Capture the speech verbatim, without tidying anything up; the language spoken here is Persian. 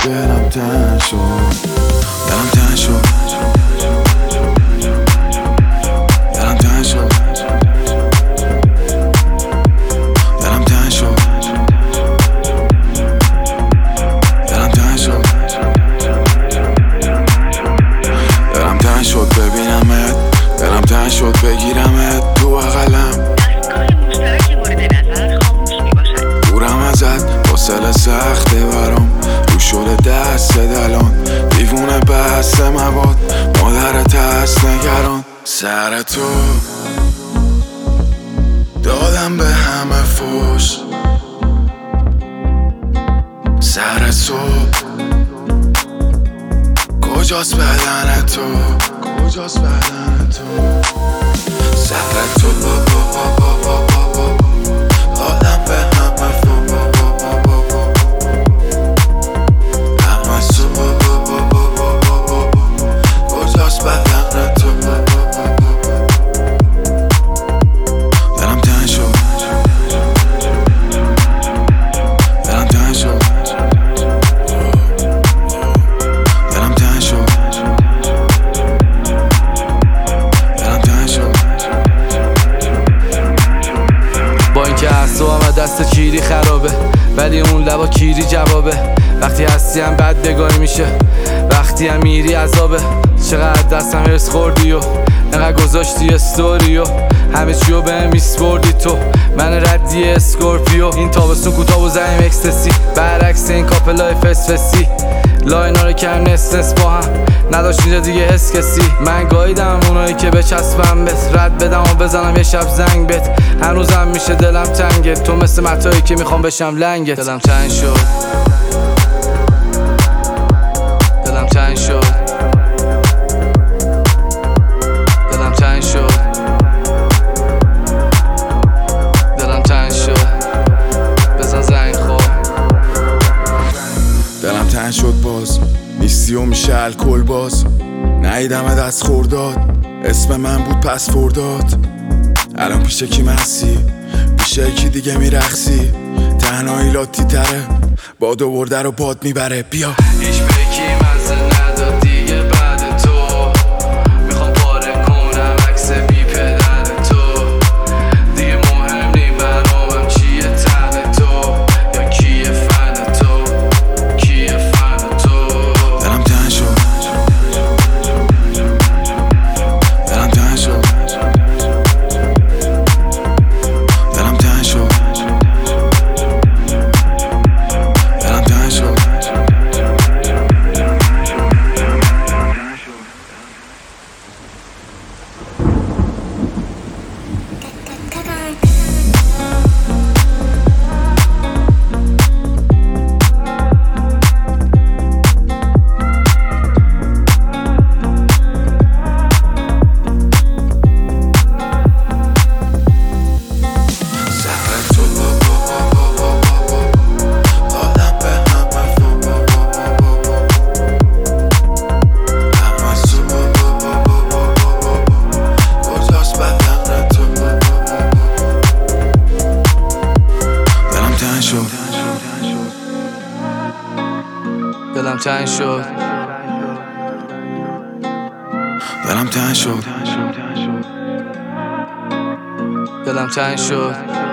دلم تنگ شد، دلم تنگ شد، دلم تنگ شد، دلم تنگ شد، دلم تنگ شد، دلم تنگ شد ببینمت، دلم تنگ شد بگیرمت تو بغلم. دورم ازت حوصله سخته برام، رو شده دست دلان، دیوونه بست مواد، مادرت هست نگران. سر تو دادم به همه فوش، سر تو کجاست بدن تو، کجاست بدن تو، سر تو دادم به همه فوش، همه تو کجاست بدن تو. دلم تنگ شد، دلم تنگ شد، دلم تنگ شد، دلم تنگ شد. با اینکه اعصابم دست کیری خرابه، ولی اون لبا کیری جوابه. وقتی هستی هم بد بگاهی میشه، وقتی هم میری عذابه. چقدر دستم هرس خوردی و انقدر گذاشتی استوری و همه چیو بهم میسپردی تو. من ردی اسکورپیو، این تابستون کوتاه و زنیم اکستسی، برعکس این کاپلای فسفسی. لاینا رو کم نس نس با هم نداشت اینجا دیگه حس کسی. من گاییدم اونایی که بچسبم بهت، رد بدم و بزنم یه شب زنگ بهت. هنوزم میشه دلم تنگت، تو مثل متایی که میخوام بشم لنگت. دلم تنگ شد، دلم تنگ شد، دلم تنگ شد، دلم تنگ شد، بزن زنگ خور. دلم تنگ شد باز نیستی و میشه الکل باز، نهیدم دست خورداد، اسم من بود پس فرداد. الان پیش کی مسی، پیش کی دیگه میرخصی، تنهایی لاتی تره، بادو برده رو باد میبره. بیا هیچ بکی مزه نداد دیگه بعد تو، میخوام پاره کنم عکس بی پدر تو. دیگه مهم نی برامم چیه تن تو، یا کیه فن تو، کیه فن تو. دلم تنگ شد، دلم تنگ شد، دلم تنگ شد، دلم تنگ شد. دلم تنگ شد، دلم تنگ شد، دلم تنگ شد.